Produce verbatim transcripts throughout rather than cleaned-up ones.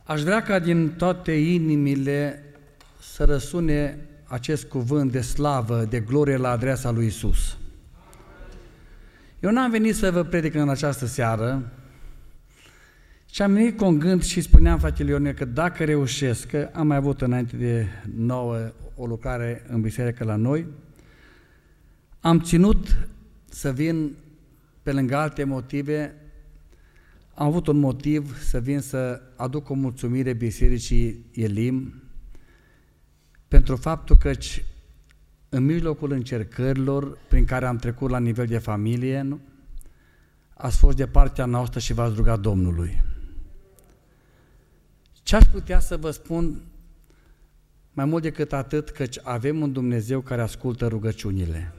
Aș vrea ca din toate inimile să răsune acest cuvânt de slavă, de glorie la adresa lui Iisus. Eu n-am venit să vă predic în această seară, și am venit cu un gând și spuneam fratele Ionel că dacă reușesc, că am mai avut înainte de nouă o lucrare în biserică la noi, am ținut să vin pe lângă alte motive, am avut un motiv să vin să aduc o mulțumire Bisericii Elim pentru faptul că în mijlocul încercărilor prin care am trecut la nivel de familie, nu? Ați fost de partea noastră și v-ați rugat Domnului. Ce aș putea să vă spun mai mult decât atât, că avem un Dumnezeu care ascultă rugăciunile.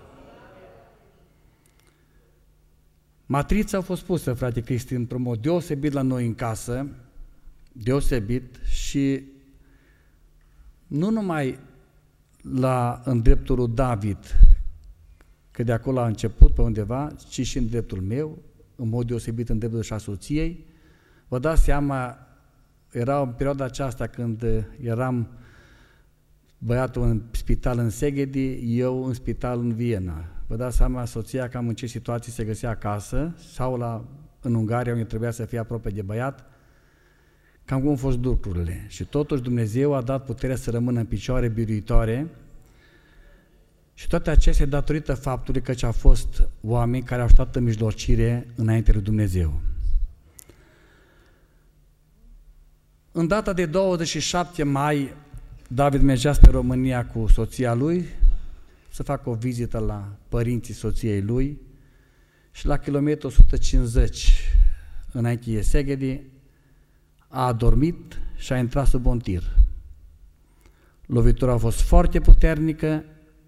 Matrița a fost pusă, frate Cristi, într-un mod deosebit la noi în casă, deosebit, și nu numai la, în dreptul lui David, că de acolo a început pe undeva, ci și în dreptul meu, în mod deosebit în dreptul și a soției. Vă dați seama, era în perioada aceasta când eram băiatul în spital în Szegedi, eu în spital în Viena. Vă dați seama, soția cam în ce situații se găsea acasă sau la, în Ungaria, unde trebuia să fie aproape de băiat, cam cum au fost lucrurile. Și totuși Dumnezeu a dat puterea să rămână în picioare biruitoare și toate acestea datorită faptului că au fost oameni care au stat în mijlocire înainte lui Dumnezeu. În data de douăzeci și șapte mai, David mergea spre România cu soția lui să facă o vizită la părinții soției lui și la kilometru o sută cincizeci înainte de Szegedi a adormit și a intrat sub un tir. Lovitura a fost foarte puternică,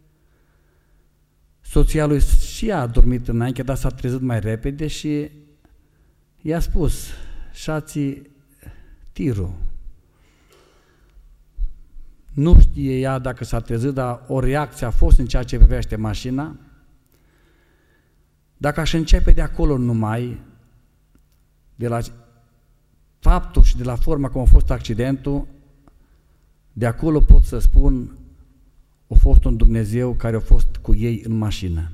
soția lui și ea a dormit înainte, dar s-a trezit mai repede și i-a spus: șații tirul. Nu știe ea dacă s-a trezit, dar o reacție a fost în ceea ce privește mașina. Dacă aș începe de acolo numai, de la faptul și de la forma cum a fost accidentul, de acolo pot să spun, a fost un Dumnezeu care a fost cu ei în mașină.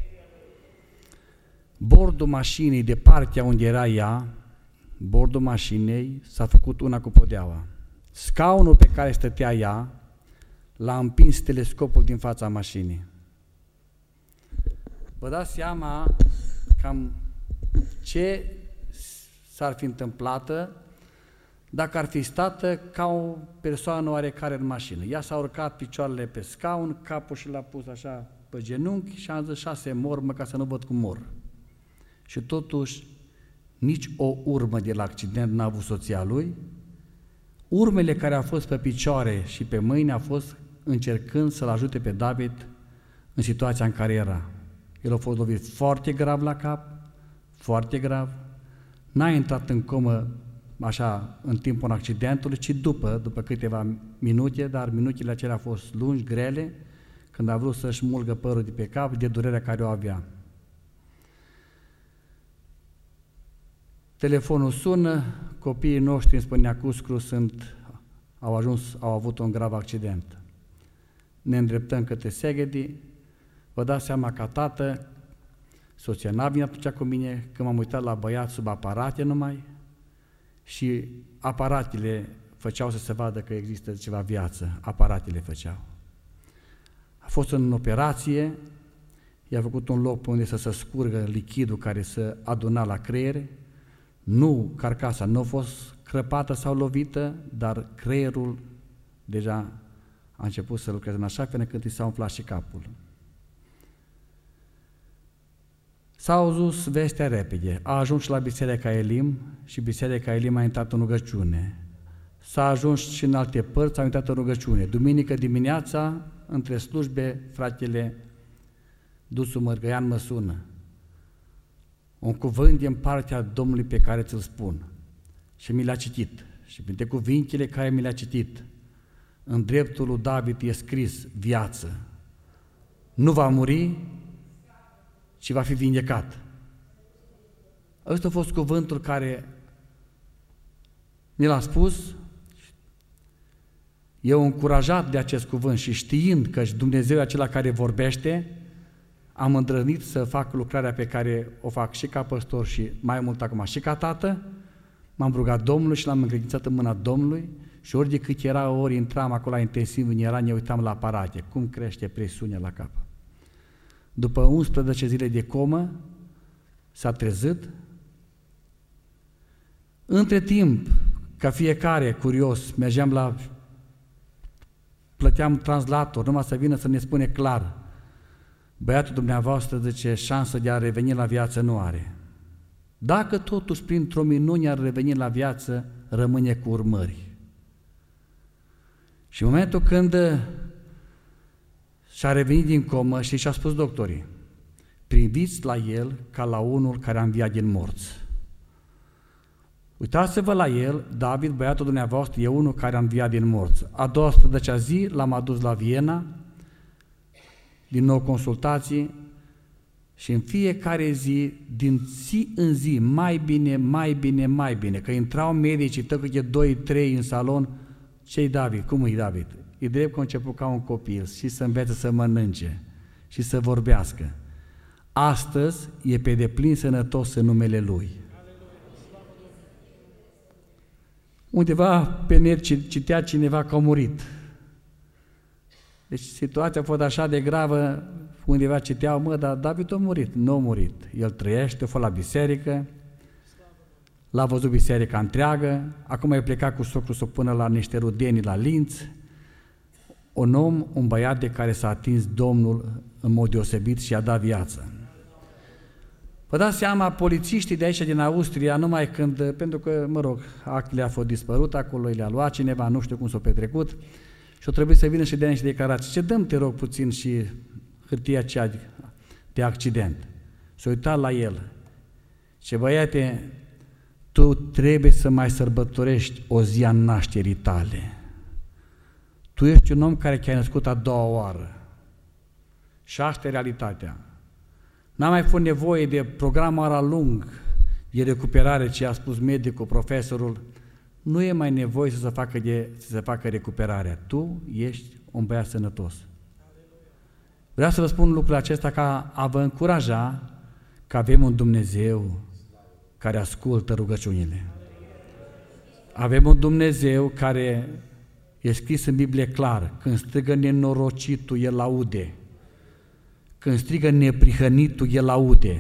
Bordul mașinii, de partea unde era ea, bordul mașinii s-a făcut una cu podeaua. Scaunul pe care stătea ea l-a împins telescopul din fața mașinii. Vă dați seama cam ce s-ar fi întâmplat dacă ar fi stat ca o persoană oarecare în mașină. Ea s-a urcat picioarele pe scaun, capul și l-a pus așa pe genunchi și a zis: șase mor, mă, ca să nu văd cum mor. Și totuși nici o urmă de la accident n-a avut soția lui. Urmele care au fost pe picioare și pe mâini au fost încercând să-l ajute pe David în situația în care era. El a fost lovit foarte grav la cap, foarte grav, n-a intrat în comă așa în timpul accidentului, ci după, după câteva minute, dar minutele acelea au fost lungi, grele, când a vrut să-și mulgă părul de pe cap de durerea care o avea. Telefonul sună, copiii noștri în Spâneacuscru sunt, au ajuns, au avut un grav accident. Ne îndreptăm către Szegedi, vă dați seama ca tată, soția n-a venit atunci cu mine, când m-am uitat la băiat sub aparate numai și aparatele făceau să se vadă că există ceva viață, aparatele făceau. A fost în operație, i-a făcut un loc pe unde să se scurgă lichidul care se aduna la creier. Nu, carcasa nu a fost crăpată sau lovită, dar creierul deja a început să lucreze în așa fel încât i s-a umflat și capul. S-a auzit vestea repede, a ajuns și la Biserica Elim și Biserica Elim a intrat în rugăciune. S-a ajuns și în alte părți, a intrat în rugăciune. Duminică dimineața, între slujbe, fratele Dusu Mărgăian mă sună. Un cuvânt din partea Domnului pe care ți-l spun. Și mi l-a citit. Și printre cuvintele care mi le-a citit, în dreptul lui David e scris viață. Nu va muri, ci va fi vindecat. Ăsta a fost cuvântul care mi l-a spus. Eu, încurajat de acest cuvânt și știind că Dumnezeu e acela care vorbește, am îndrăznit să fac lucrarea pe care o fac și ca păstor și mai mult acum și ca tată. M-am rugat Domnului și l-am încredințat în mâna Domnului și ori de cât era, ori intram acolo la intensiv, în era, ne uitam la aparate, cum crește presiunea la cap. După unsprezece zile de comă, s-a trezit. Între timp, ca fiecare curios, mergeam la... plăteam translator, numai să vină să ne spune clar: băiatul dumneavoastră, zice, șansă de a reveni la viață nu are. Dacă totuși printr-o minune ar reveni la viață, rămâne cu urmări. Și în momentul când și-a revenit din comă, și și-a spus doctorii: priviți la el ca la unul care a înviat din morți. Uitați-vă la el, David, băiatul dumneavoastră, e unul care a înviat din morți. A douăsprezecea zi l-am adus la Viena, din nou consultații, și în fiecare zi, din zi în zi, mai bine, mai bine, mai bine, că intrau medicii, tăcă doi, trei în salon. Ce-i David? Cum e David? E drept că a început ca un copil și să învețe să mănânce și să vorbească. Astăzi e pe deplin sănătos în numele Lui. Undeva pe net citea cineva că a murit. Deci situația a fost așa de gravă, undeva citeau: mă, dar David a murit. Nu a murit. El trăiește, a fost la biserică, l-a văzut biserica întreagă, acum e plecat cu socrul să până la niște rudenii la Linț. Un om, un băiat de care s-a atins Domnul în mod deosebit și i-a dat viață. Vă dați seama, polițiștii de aici din Austria, numai când, pentru că, mă rog, actele a fost dispărut, acolo le-a luat cineva, nu știu cum s-a petrecut, și o trebuie să vină și dea niște declarații. Ce dăm, te rog, puțin și hârtia aceea de accident. S-a uitat la el. Ce băiate, tu trebuie să mai sărbătorești o zi a nașterii tale. Tu ești un om care te-ai născut a doua oară. Și asta e realitatea. N-a mai fost nevoie de program ara lung de recuperare, ce a spus medicul, profesorul. Nu e mai nevoie să se facă, de, să se facă recuperarea. Tu ești un băiat sănătos. Vreau să vă spun lucrul acesta ca a vă încuraja că avem un Dumnezeu care ascultă rugăciunile. Avem un Dumnezeu care e scris în Biblie clar: când strigă nenorocitul, El aude. Când strigă neprihănitul, El aude.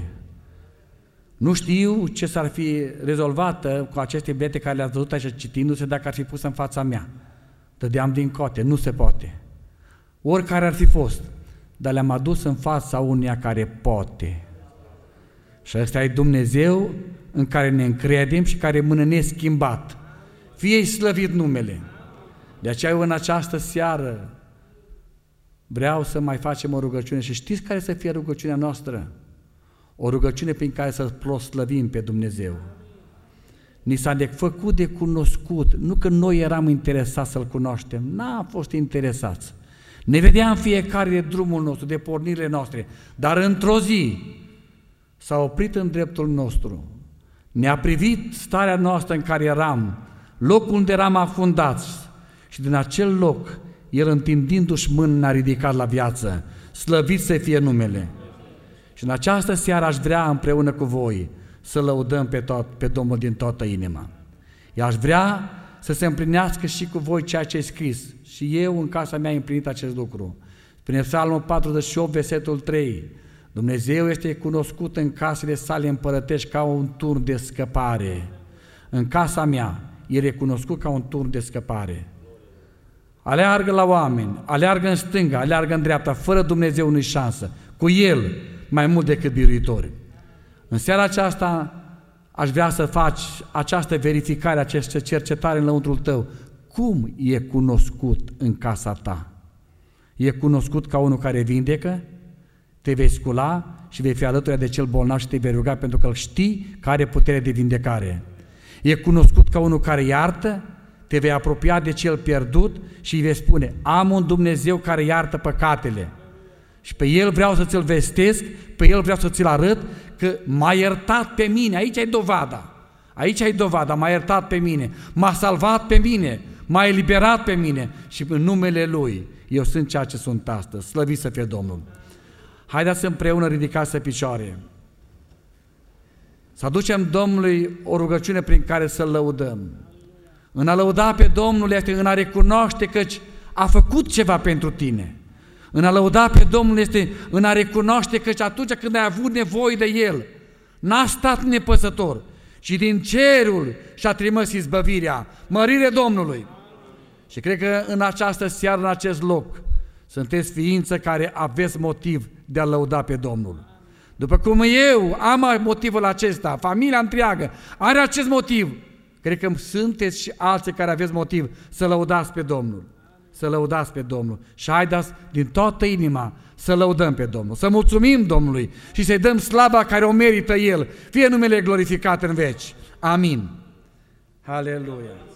Nu știu ce s-ar fi rezolvat cu aceste bilete care le-ați văzut aici citindu-se dacă ar fi pus în fața mea. Dădeam din cote, nu se poate. Oricare ar fi fost, dar le-am adus în fața uneia care poate. Și ăsta e Dumnezeu în care ne încredem și care rămâne neschimbat. Fie-i slăvit numele. De aceea eu în această seară vreau să mai facem o rugăciune și știți care să fie rugăciunea noastră? O rugăciune prin care să proslăvim pe Dumnezeu. Ni s-a făcut de cunoscut, nu că noi eram interesați să-L cunoaștem, n-am fost interesați. Ne vedeam fiecare de drumul nostru, de pornirile noastre, dar într-o zi s-a oprit în dreptul nostru, ne-a privit starea noastră în care eram, locul unde eram afundați și din acel loc El, întindindu-și mâna, ne-a ridicat la viață. Slăvit să fie numele! Și în această seară aș vrea împreună cu voi să lăudăm pe, tot, pe Domnul din toată inima. Eu aș vrea să se împlinească și cu voi ceea ce e scris. Și eu în casa mea am împlinit acest lucru. Prin Psalmul patruzeci și opt, versetul trei. Dumnezeu este cunoscut în casele sale împărătești ca un turn de scăpare. În casa mea El e cunoscut ca un turn de scăpare. Aleargă la oameni, aleargă în stânga, aleargă în dreapta, fără Dumnezeu nu-i șansă. Cu El mai mult decât biruitori. În seara aceasta aș vrea să faci această verificare, această cercetare în lăuntrul tău. Cum e cunoscut în casa ta? E cunoscut ca unul care vindecă? Te vei scula și vei fi alături de cel bolnav și te vei ruga pentru că îl știi că are putere de vindecare. E cunoscut ca unul care iartă? Te vei apropia de cel pierdut și îi vei spune: am un Dumnezeu care iartă păcatele. Și pe El vreau să ți-l vestesc, pe El vreau să ți-l arăt că m-a iertat pe mine, aici e dovada. Aici ai dovada, m-a iertat pe mine, m-a salvat pe mine, m-a eliberat pe mine și în numele Lui eu sunt ceea ce sunt astăzi. Slăvit să fie Domnul! Haideți împreună ridicați pe picioare. Să aducem Domnului o rugăciune prin care să-L lăudăm. În a lăuda pe Domnul este în a recunoaște căci a făcut ceva pentru tine. În a lăuda pe Domnul este în a recunoaște căci atunci când ai avut nevoie de El, n-a stat nepăsător, ci din cerul și-a trimis izbăvirea. Mărire Domnului! Și cred că în această seară, în acest loc, sunteți ființă care aveți motiv de a lăuda pe Domnul. După cum eu am motivul acesta, familia întreagă are acest motiv, cred că sunteți și alții care aveți motiv să lăudați pe Domnul. Să lăudați pe Domnul. Și haideți din toată inima să lăudăm pe Domnul, să mulțumim Domnului și să-i dăm slava care o merită El. Fie numele glorificat în veci. Amin. Aleluia.